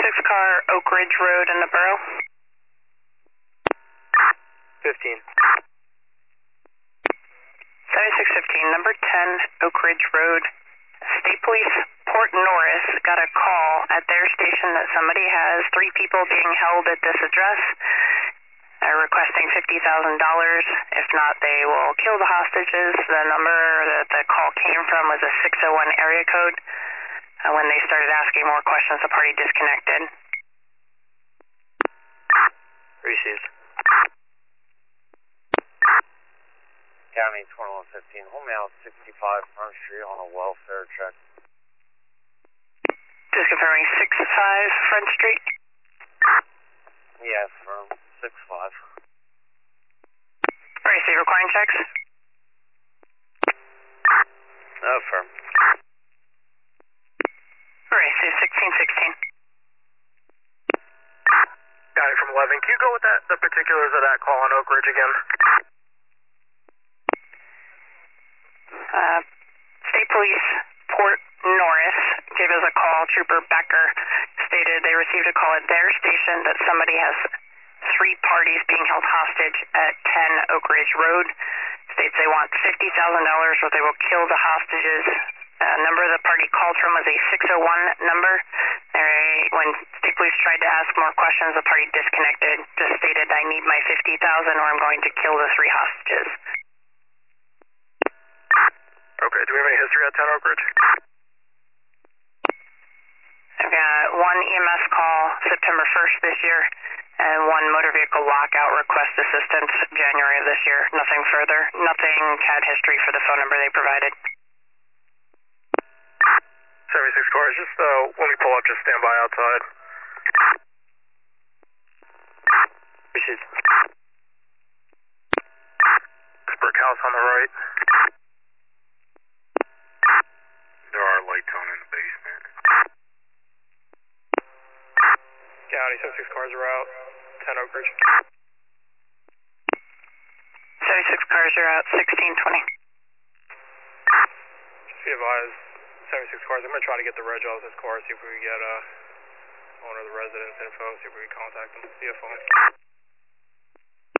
car, Oak Ridge Road in the borough. 15. 7615, number 10, Oak Ridge Road. State Police Port Norris got a call at their station that somebody has 3 people being held at this address. They're requesting $50,000. If not, they will kill the hostages. The number that the call came from was a 601 area code. When they started asking more questions, the party disconnected. Received. County 2115, home out 65 Front Street on a welfare check. Just confirming 65 Front Street. Yeah, from 65. Receive requiring checks. Affirm. Receive 1616. Got it from 11. Can you go with the particulars of that call on Oak Ridge again? State Police Port Norris gave us a call. Trooper Becker stated they received a call at their station that somebody has 3 parties being held hostage at 10 Oak Ridge Road. States they want $50,000 or they will kill the hostages. Number the party called from was a 601 number. When State Police tried to ask more questions, the party disconnected. Just stated, I need my $50,000 or I'm going to kill the 3 hostages. Okay, do we have any history at 10 Oak Ridge? I've got 1 EMS call September 1st this year, and 1 motor vehicle lockout request assistance January of this year. Nothing further. Nothing CAD history for the phone number they provided. 76 cars, just when we pull up, just stand by outside. Received. Brick house on the right. There are lights on in the basement. County 76 cars are out. 10 Oak Ridge. 76 cars are out, 1620. Just be advised, 76 cars. I'm going to try to get the reg off this car, see if we can get owner of the residence info, see if we can contact them via phone.